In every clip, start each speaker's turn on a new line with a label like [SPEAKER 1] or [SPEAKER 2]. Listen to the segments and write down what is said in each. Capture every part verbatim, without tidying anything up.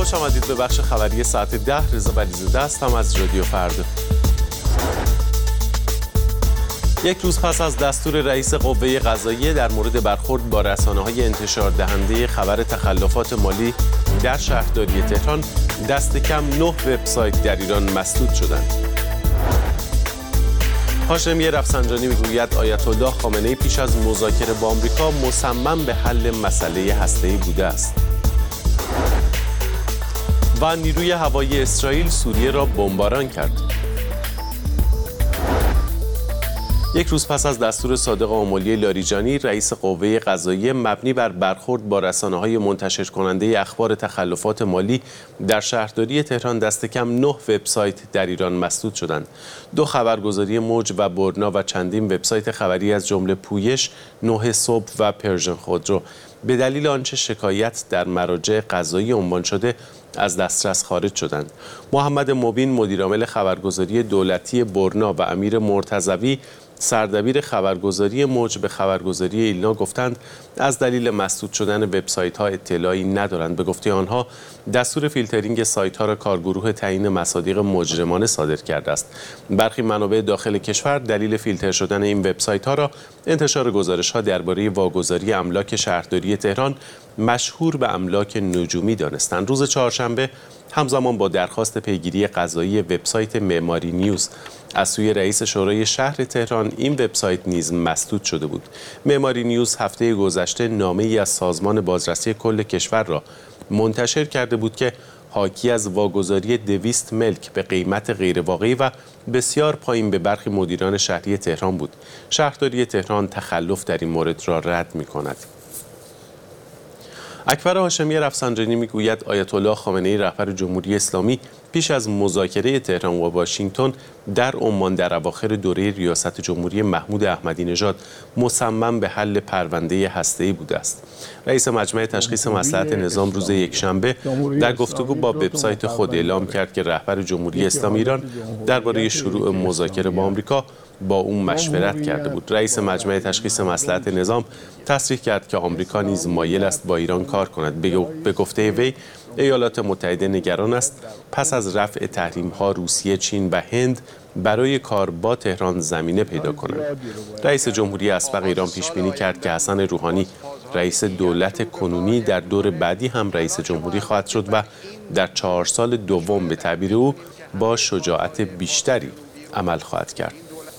[SPEAKER 1] خوش آمدید به بخش خبری ساعت ده. رضا ولیزاده هستم از رادیو فردا. یک روز پس از دستور رئیس قوه قضاییه در مورد برخورد با رسانه‌های انتشار دهنده خبر تخلفات مالی در شهرداری تهران، دست کم نه وبسایت در ایران مسدود شدند. هاشمی رفسنجانی میگوید آیت الله خامنه‌ای پیش از مذاکره با آمریکا مصمم به حل مسئله هسته‌ای بوده است. و نیروی هوایی اسرائیل سوریه را بمباران کرد. یک روز پس از دستور صادق آملی لاریجانی، رئیس قوه قضاییه مبنی بر برخورد با رسانه‌های منتشر کننده اخبار تخلفات مالی در شهرداری تهران، دست کم نه وبسایت در ایران مسدود شدند. دو خبرگزاری موج و برنا و چندین وبسایت خبری از جمله پویش، نه صبح و پرژن خودرو به دلیل آنچه شکایت در مراجع قضایی عنوان شده از دسترس خارج شدند. محمد مبین مدیرعامل خبرگزاری دولتی برنا و امیر مرتضوی سردبیر خبرگزاری موج به خبرگزاری ایلنا گفتند از دلیل مسدود شدن وبسایت‌ها اطلاعی ندارند. به گفته آنها دستور فیلترینگ سایت‌ها را کارگروه تعیین مصادیق مجرمانه صادر کرده است. برخی منابع داخل کشور دلیل فیلتر شدن این وبسایت‌ها را انتشار گزارش‌ها درباره واگذاری املاک شهرداری تهران مشهور به املاک نجومی دانستند. روز چهارشنبه همزمان با درخواست پیگیری قضایی وبسایت معماری نیوز از سوی رئیس شورای شهر تهران، این وبسایت نیز مسدود شده بود. معماری نیوز هفته گذشته نامه‌ای از سازمان بازرسی کل کشور را منتشر کرده بود که حاکی از واگذاری دویست ملک به قیمت غیرواقعی و بسیار پایین به برخی مدیران شهری تهران بود. شهرداری تهران تخلف در این مورد را رد می‌کند. اکبر هاشمی رفسنجانی میگوید آیت الله خامنه‌ای رهبر جمهوری اسلامی پیش از مذاکره تهران و واشنگتن در عمان در اواخر دوره ریاست جمهوری محمود احمدی نژاد مصمم به حل پرونده هسته‌ای بوده است. رئیس مجمع تشخیص مصلحت نظام روز یکشنبه در گفتگو با وبسایت خود اعلام کرد که رهبر جمهوری اسلامی ایران درباره شروع مذاکره با آمریکا با او مشورت کرده بود. رئیس مجمع تشخیص مصلحت نظام تصریح کرد که آمریکا نیز مایل است با ایران کار کند. به گفته وی ایالات متحده نگران است پس از رفع تحریم‌ها روسیه، چین و هند برای کار با تهران زمینه پیدا کنند. رئیس جمهوری اسبق ایران پیش بینی کرد که حسن روحانی رئیس دولت کنونی در دور بعدی هم رئیس جمهوری خواهد شد و در چهار سال دوم به تعبیر او با شجاعت بیشتری عمل خواهد کرد.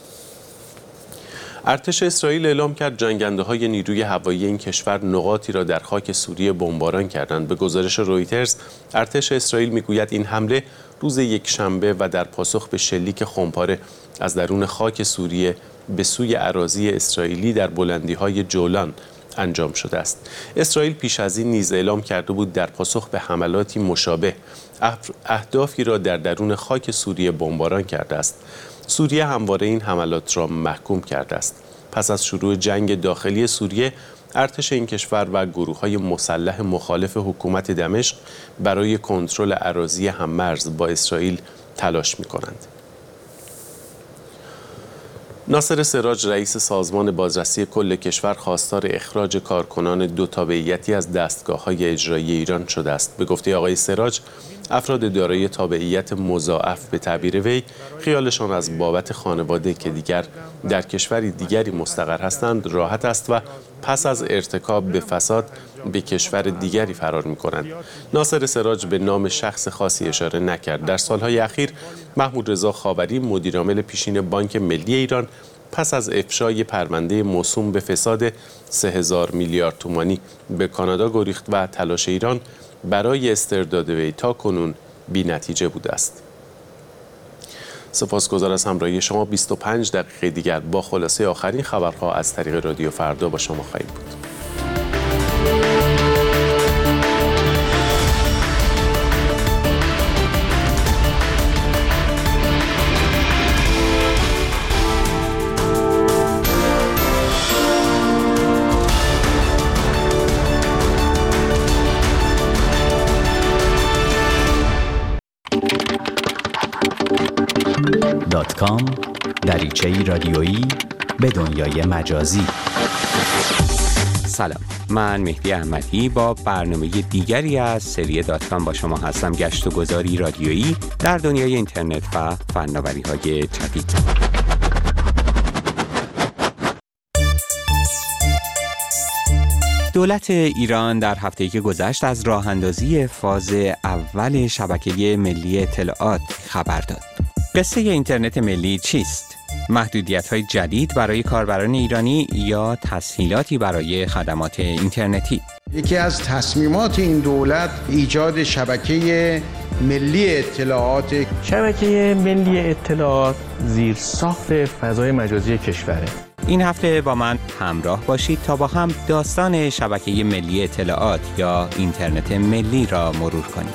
[SPEAKER 1] ارتش اسرائیل اعلام کرد جنگنده‌های نیروی هوایی این کشور نقاطی را در خاک سوریه بمباران کردند. به گزارش رویترز، ارتش اسرائیل میگوید این حمله روز یکشنبه و در پاسخ به شلیک خمپاره از درون خاک سوریه به سوی اراضی اسرائیلی در بلندی‌های جولان انجام شده است. اسرائیل پیش از این نیز اعلام کرده بود در پاسخ به حملاتی مشابه اهدافی را در درون خاک سوریه بمباران کرده است. سوریه همواره این حملات را محکوم کرده است. پس از شروع جنگ داخلی سوریه، ارتش این کشور و گروه‌های مسلح مخالف حکومت دمشق برای کنترل اراضی هم‌مرز با اسرائیل تلاش می‌کنند. ناصر سراج رئیس سازمان بازرسی کل کشور خواستار اخراج کارکنان دو تابعیتی از دستگاه‌های اجرایی ایران شده است. به گفته آقای سراج، افراد دارای تابعیت مضاعف به تعبیر وی خیالشان از بابت خانواده که دیگر در کشوری دیگری مستقر هستند راحت است و پس از ارتکاب به فساد به کشور دیگری فرار می‌کنند. ناصر سراج به نام شخص خاصی اشاره نکرد. در سالهای اخیر محمود رضا خاوری مدیرعامل پیشین بانک ملی ایران پس از افشای پرونده موسوم به فساد سه هزار میلیارد تومانی به کانادا گریخت و تلاش ایران برای استرداد وی تا کنون بی نتیجه بوده است. سپاسگزار از همراهی شما. بیست و پنج دقیقه دیگر با خلاصه آخرین خبرها از طریق رادیو فردا با شما خواهیم بود.
[SPEAKER 2] دات کام دریچه‌ای رادیویی به دنیای مجازی. سلام، من مهدی احمدی با برنامه دیگری از سری دات کام با شما هستم. گشت و گذاری رادیویی در دنیای اینترنت و فناوری‌های جدید. دولت ایران در هفته‌ای که گذشت از راه‌اندازی فاز اول شبکه ملی اطلاعات خبر داد. قصه اینترنت ملی چیست؟ محدودیت‌های جدید برای کاربران ایرانی یا تسهیلاتی برای خدمات اینترنتی؟
[SPEAKER 3] یکی از تصمیمات این دولت ایجاد شبکه ملی اطلاعات.
[SPEAKER 4] شبکه ملی اطلاعات زیر ساخت فضای مجازی کشوره.
[SPEAKER 2] این هفته با من همراه باشید تا با هم داستان شبکه ملی اطلاعات یا اینترنت ملی را مرور کنیم.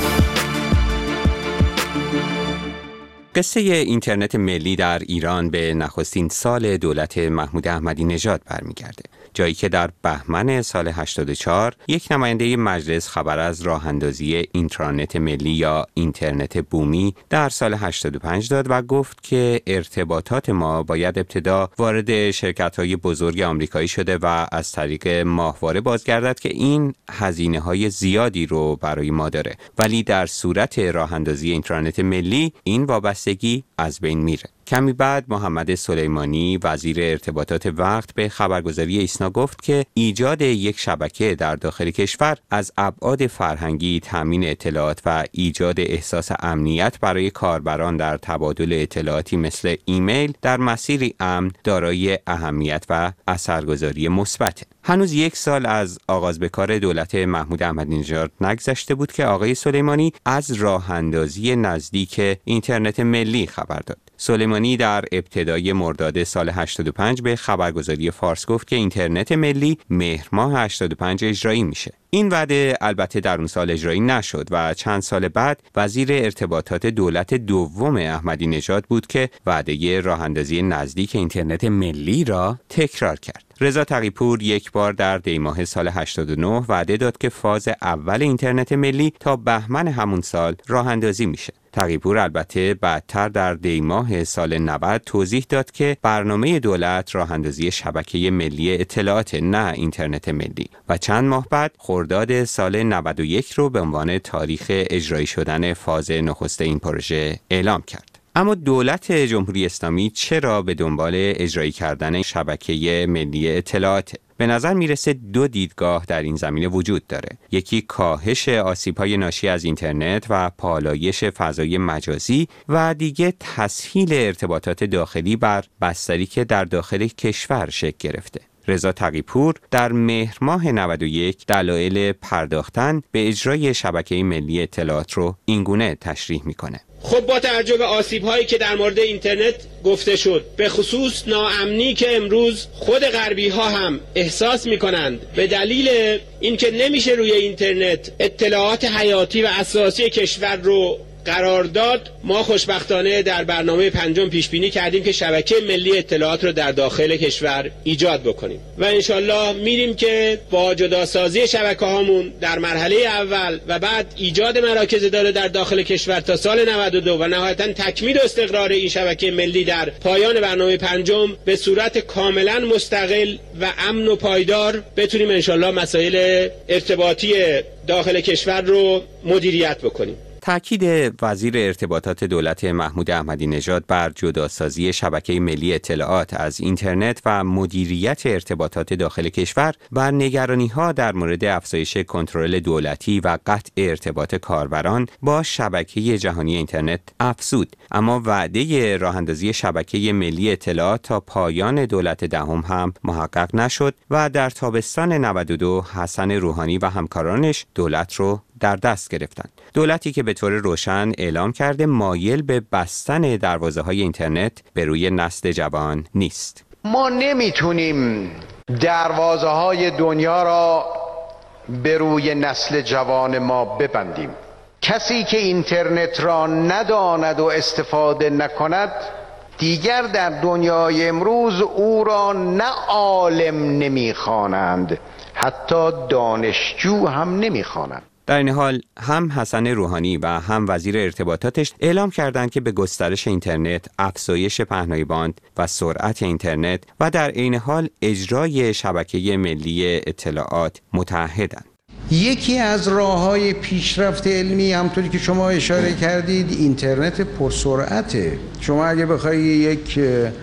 [SPEAKER 2] قصه اینترنت ملی در ایران به نخستین سال دولت محمود احمدی نژاد برمیگرده، جایی که در بهمن سال هشتاد و چهار یک نماینده مجلس خبر از راه اندازی اینترنت ملی یا اینترنت بومی در سال هشتاد و پنج داد و گفت که ارتباطات ما باید ابتدا وارد شرکت‌های بزرگ آمریکایی شده و از طریق ماهواره بازگردد که این هزینه‌های زیادی رو برای ما داره، ولی در صورت راه اندازی اینترنت ملی این وابستگی از بین میره. کمی بعد محمد سلیمانی وزیر ارتباطات وقت به خبرگزاری ایسنا گفت که ایجاد یک شبکه در داخل کشور از ابعاد فرهنگی، تامین اطلاعات و ایجاد احساس امنیت برای کاربران در تبادل اطلاعاتی مثل ایمیل در مسیری امن دارای اهمیت و اثرگذاری مثبت. هنوز یک سال از آغاز به کار دولت محمود احمدی نژاد نگذشته بود که آقای سلیمانی از راه اندازی نزدیک اینترنت ملی خبر داد. سلیمانی در ابتدای مرداد سال هشتاد و پنج به خبرگزاری فارس گفت که اینترنت ملی مهر ماه هشتاد و پنج اجرایی میشه. این وعده البته در اون سال اجرایی نشد و چند سال بعد وزیر ارتباطات دولت دوم احمدی نژاد بود که وعده راه اندازی نزدیک اینترنت ملی را تکرار کرد. رضا تقی‌پور یک بار در دی‌ماه سال هشتاد و نه وعده داد که فاز اول اینترنت ملی تا بهمن همون سال راه اندازی میشه. تقی‌پور البته بعدتر در دی‌ماه سال نود توضیح داد که برنامه دولت راه اندازی شبکه ملی اطلاعات، نه اینترنت ملی، و چند ماه بعد خرداد سال نود و یک رو به عنوان تاریخ اجرایی شدن فاز نخست این پروژه اعلام کرد. اما دولت جمهوری اسلامی چرا به دنبال اجرایی کردن شبکه ملی اطلاعات؟ به نظر میرسه دو دیدگاه در این زمینه وجود داره. یکی کاهش آسیب‌های ناشی از اینترنت و پالایش فضای مجازی و دیگه تسهیل ارتباطات داخلی بر بستری که در داخل کشور شکل گرفته. رضا تقی‌پور در مهر ماه نود و یک دلایل پرداختن به اجرای شبکه ملی اطلاعات رو اینگونه تشریح میکنه.
[SPEAKER 5] خب با توجه به آسیب‌هایی که در مورد اینترنت گفته شد، به خصوص ناامنی که امروز خود غربی‌ها هم احساس می‌کنند به دلیل اینکه نمیشه روی اینترنت اطلاعات حیاتی و اساسی کشور رو قرار داد، ما خوشبختانه در برنامه پنجم پیش بینی کردیم که شبکه ملی اطلاعات رو در داخل کشور ایجاد بکنیم و انشالله میریم که با جداسازی شبکه هامون در مرحله اول و بعد ایجاد مراکز اداره در داخل کشور تا سال نود و دو و نهایتا تکمیل و استقرار این شبکه ملی در پایان برنامه پنجم به صورت کاملا مستقل و امن و پایدار بتونیم انشالله مسائل ارتباطی داخل کشور رو مدیریت بکنیم.
[SPEAKER 2] تأکید وزیر ارتباطات دولت محمود احمدی نژاد بر جداسازی شبکه ملی اطلاعات از اینترنت و مدیریت ارتباطات داخل کشور و نگرانی‌ها در مورد افزایش کنترل دولتی و قطع ارتباط کاربران با شبکه جهانی اینترنت افزود، اما وعده راه‌اندازی شبکه ملی اطلاعات تا پایان دولت دهم هم محقق نشد و در تابستان نود و دو حسن روحانی و همکارانش دولت رو در دست گرفتند. دولتی که به طور روشن اعلام کرده مایل به بستن دروازه‌های اینترنت به روی نسل جوان نیست.
[SPEAKER 3] ما نمیتونیم دروازه‌های دنیا را به روی نسل جوان ما ببندیم. کسی که اینترنت را نداند و استفاده نکند دیگر در دنیای امروز او را نه عالم نمیخوانند، حتی دانشجو هم نمیخوانند.
[SPEAKER 2] در این حال هم حسن روحانی و هم وزیر ارتباطاتش اعلام کردند که به گسترش اینترنت، افزایش پهنای باند و سرعت اینترنت و در عین حال اجرای شبکه ملی اطلاعات متعهدند.
[SPEAKER 3] یکی از راه‌های پیشرفت علمی همونطوری که شما اشاره کردید اینترنت پرسرعته. شما اگه بخوای یک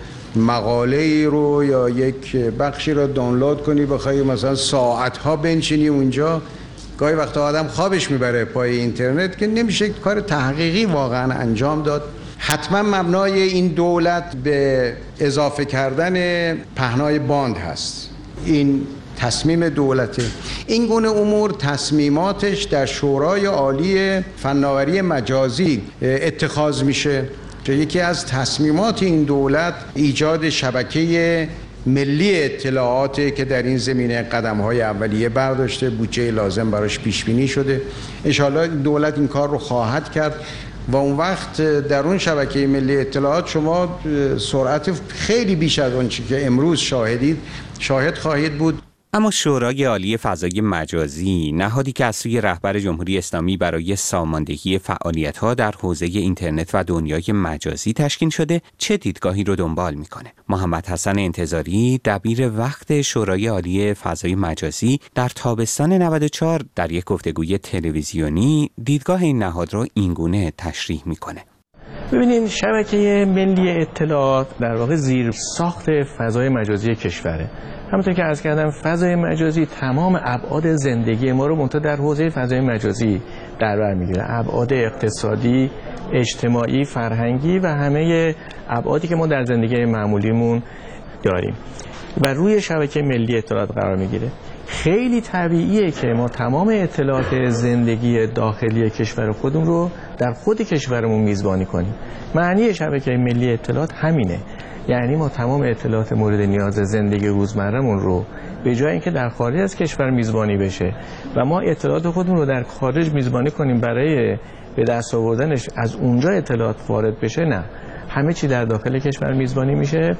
[SPEAKER 3] مقاله رو یا یک بخشی رو دانلود کنی، بخوای مثلا ساعت‌ها بنشینی اونجا، گاهی وقتا آدم خوابش میبره پای اینترنت که نمیشه کار تحقیقی واقعا انجام داد. حتما مبنای این دولت به اضافه کردن پهنای باند هست. این تصمیم دولته. این گونه امور تصمیماتش در شورای عالی فناوری مجازی اتخاذ میشه که یکی از تصمیمات این دولت ایجاد شبکه ملی اطلاعات که در این زمینه قدم‌های اولیه برداشته، بودجه لازم براش پیش بینی شده. ان شاءالله دولت این کار رو خواهد کرد و اون وقت در اون شبکه ملی اطلاعات شما سرعت خیلی بیش از اون چیزی که امروز شاهدید شاهد خواهید بود.
[SPEAKER 2] اما شورای عالی فضای مجازی، نهادی که از سوی رهبر جمهوری اسلامی برای ساماندهی فعالیت‌ها در حوزه اینترنت و دنیای مجازی تشکیل شده، چه دیدگاهی رو دنبال می‌کنه؟ محمد حسن انتظاری، دبیر وقت شورای عالی فضای مجازی، در تابستان نود و چهار در یک گفتگوی تلویزیونی دیدگاه این نهاد رو اینگونه تشریح می‌کنه.
[SPEAKER 4] ببینید، شبکه ملی اطلاعات در واقع زیر ساخت فضای مجازی کشوره. همونطور که عرض کردم، فضای مجازی تمام ابعاد زندگی ما رو منتها در حوزه فضای مجازی در بر میگیره. ابعاد اقتصادی، اجتماعی، فرهنگی و همه ابعادی که ما در زندگی معمولیمون داریم و روی شبکه ملی اطلاعات قرار میگیره. خیلی طبیعیه که ما تمام اطلاعات زندگی داخلی کشور خودمون رو در خود کشورمون میزبانی کنیم. معنی شبکه ملی اطلاعات همینه. یعنی ما تمام اطلاعات مورد نیاز زندگی روزمره‌مون رو به جای اینکه در خارج از کشور میزبانی بشه و ما اطلاعات خودمون رو در خارج میزبانی کنیم برای به دست آوردنش از اونجا اطلاعات وارد بشه، نه، همه چی در داخل کشور میزبانی میشه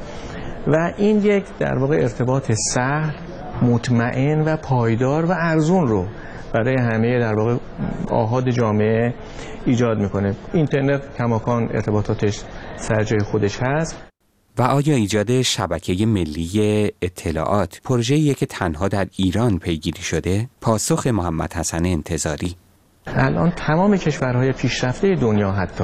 [SPEAKER 4] و این یک در واقع ارتباط سهل، مطمئن و پایدار و ارزون رو برای همه در واقع آحاد جامعه ایجاد میکنه. اینترنت کماکان ارتباطاتش سر جای خودش هست.
[SPEAKER 2] و آیا ایجاد شبکه ملی اطلاعات پروژه‌ایه که تنها در ایران پیگیری شده؟ پاسخ محمد حسن انتظاری:
[SPEAKER 4] الان تمام کشورهای پیشرفته دنیا حتی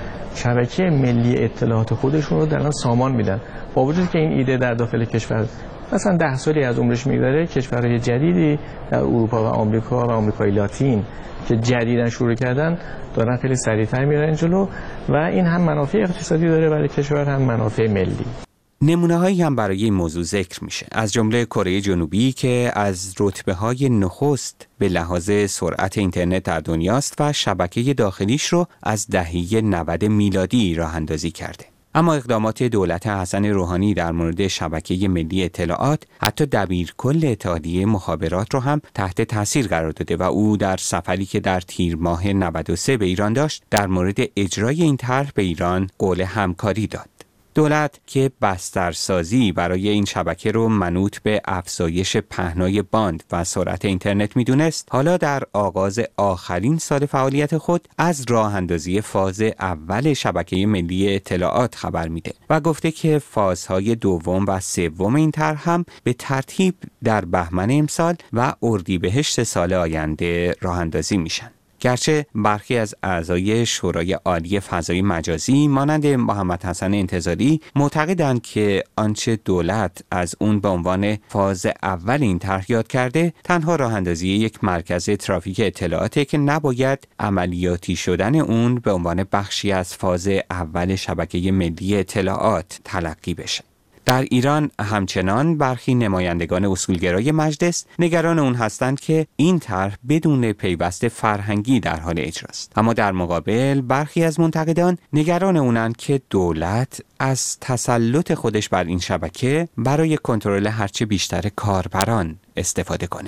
[SPEAKER 4] شبکه ملی اطلاعات خودشون رو در الان سامان میدن. با وجود که این ایده در داخل کشور مثلا ده سالی از عمرش میگذره، کشورهای جدیدی در اروپا و آمریکا و آمریکای لاتین که جدیداً شروع کردن دارن خیلی سریع‌تر میرن جلو و این هم منافع اقتصادی داره برای کشور، هم منافع ملی.
[SPEAKER 2] نمونه‌هایی هم برای این موضوع ذکر میشه، از جمله کره جنوبی که از رتبه‌های نخست به لحاظ سرعت اینترنت در دنیاست و شبکه داخلیش رو از دهه نود میلادی راه اندازی کرده. اما اقدامات دولت حسن روحانی در مورد شبکه ملی اطلاعات حتی دبیرکل اتحادیه مخابرات رو هم تحت تاثیر قرار داده و او در سفری که در تیر ماه نود و سه به ایران داشت در مورد اجرای این طرح به ایران قول همکاری داد. دولت که بسترسازی برای این شبکه رو منوط به افزایش پهنای باند و سرعت اینترنت میدونست، حالا در آغاز آخرین سال فعالیت خود از راه اندازی فاز اول شبکه ملی اطلاعات خبر میده و گفته که فازهای دوم و سوم این طرح هم به ترتیب در بهمن امسال و اردیبهشت سال آینده راه اندازی میشن. گرچه برخی از اعضای شورای عالی فضای مجازی مانند محمد حسن انتظاری معتقدند که آنچه دولت از اون به عنوان فاز اول این طرح یاد کرده تنها راه اندازی یک مرکز ترافیک اطلاعاته که نباید عملیاتی شدن اون به عنوان بخشی از فاز اول شبکه ملی اطلاعات تلقی بشه. در ایران همچنان برخی نمایندگان اصولگرای مجلس نگران اون هستند که این طرح بدون پیوست فرهنگی در حال اجراست. اما در مقابل برخی از منتقدان نگران اونند که دولت از تسلط خودش بر این شبکه برای کنترل هرچه بیشتر کاربران استفاده کنه.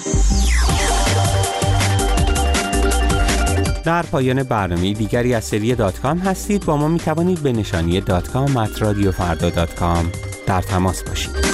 [SPEAKER 2] در پایان برنامه دیگری از سری دات کام هستید. با ما می توانید به نشانی دات کام ات رادیو فردا دات کام در تماس باشید.